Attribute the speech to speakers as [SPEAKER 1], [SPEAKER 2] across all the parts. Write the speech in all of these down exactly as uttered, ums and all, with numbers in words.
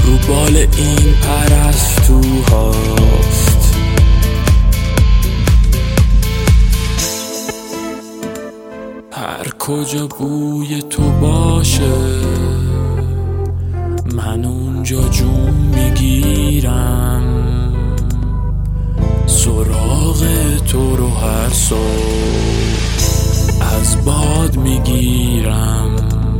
[SPEAKER 1] رو بال این پرستوهاست. هر کجا بوی تو باشه من اونجا جون میگیرم، سراغ تو رو هر صبح از باد میگیرم.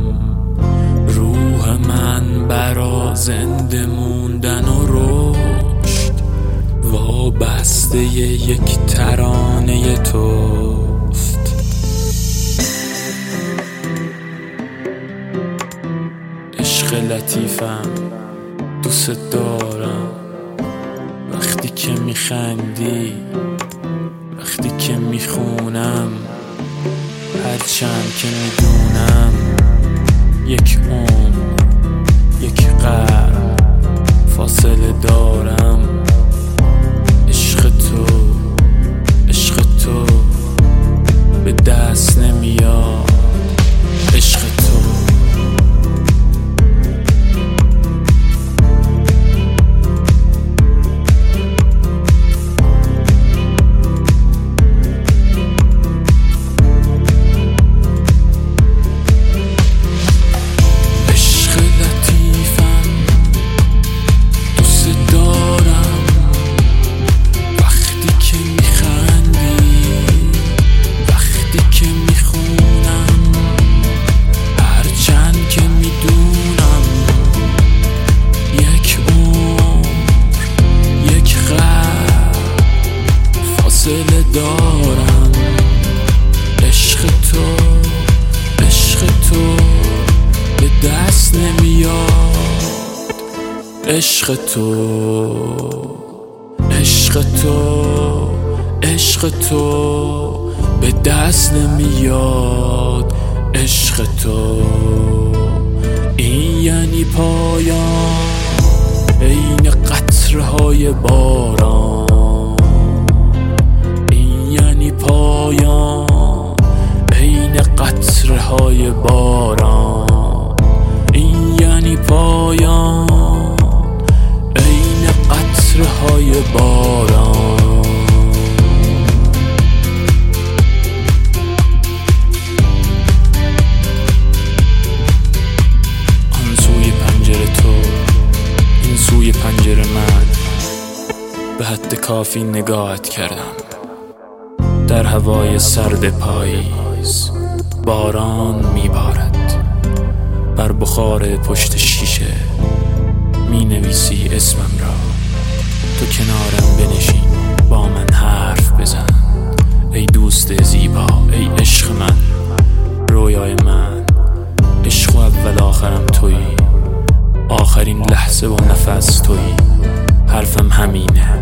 [SPEAKER 1] روح من برا زنده موندن و رشد وابسته یک ترانه توست. عشق لطیفم دوست دارم، وقتی که میخندی، وقتی که میخونم، هرچند که میدونم یک عمر یک قرن فاصله دارم. عشق تو عشق تو به دست نمیاد. عشق تو دارم. عشق تو عشق تو به دست نمیاد. عشق تو عشق تو عشق تو به دست نمیاد. عشق تو این یعنی پایان عین قطره‌های باران، پایان عین قطره‌های باران. این یعنی پایان عین قطره‌های باران. آن سوی پنجره تو، این سوی پنجره من، به حد کافی نگاهت کردم. در هوای سرد پاییز باران میبارد، بر بخار پشت شیشه می نویسی اسمم را. تو کنارم بنشین با من حرف بزن، ای دوست زیبا، ای عشق من، رویای من. عشق و اول آخرم تویی، آخرین لحظه و نفس تویی. حرفم همینه،